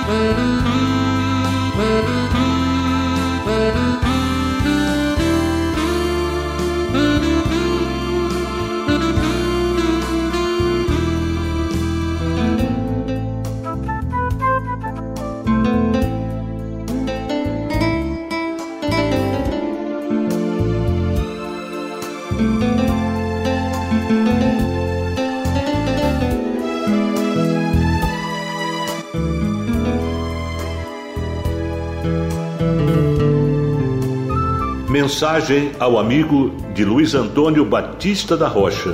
Mensagem ao amigo de Luiz Antônio Batista da Rocha.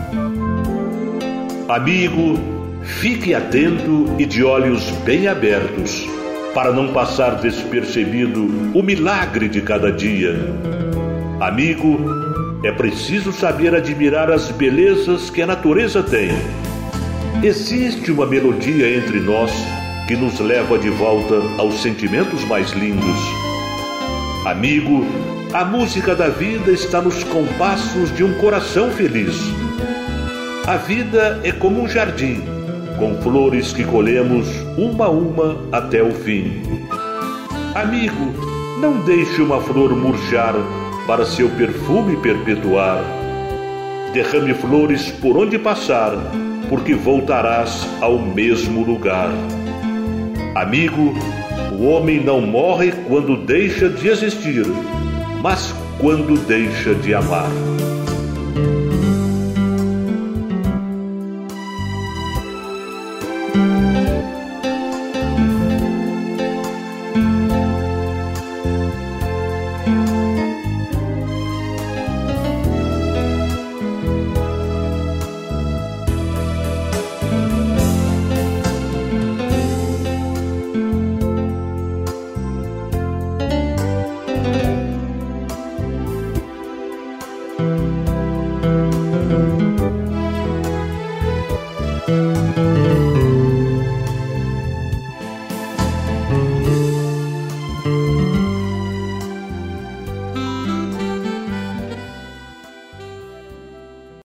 Amigo, fique atento e de olhos bem abertos, para não passar despercebido o milagre de cada dia. Amigo, é preciso saber admirar as belezas que a natureza tem. Existe uma melodia entre nós que nos leva de volta aos sentimentos mais lindos. Amigo, a música da vida está nos compassos de um coração feliz. A vida é como um jardim, com flores que colhemos uma a uma até o fim. Amigo, não deixe uma flor murchar para seu perfume perpetuar. Derrame flores por onde passar, porque voltarás ao mesmo lugar. Amigo, o homem não morre quando deixa de existir, mas quando deixa de amar.